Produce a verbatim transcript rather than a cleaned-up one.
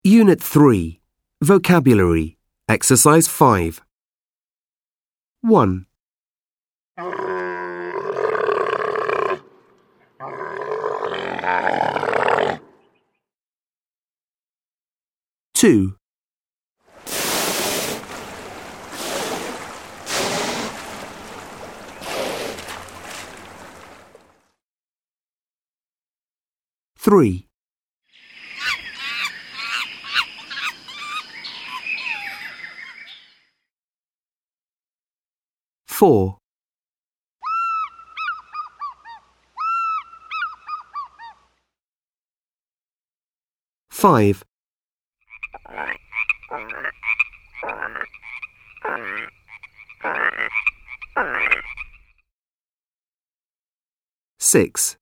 Unit three. Vocabulary. Exercise five. one. two. three. four. five. six.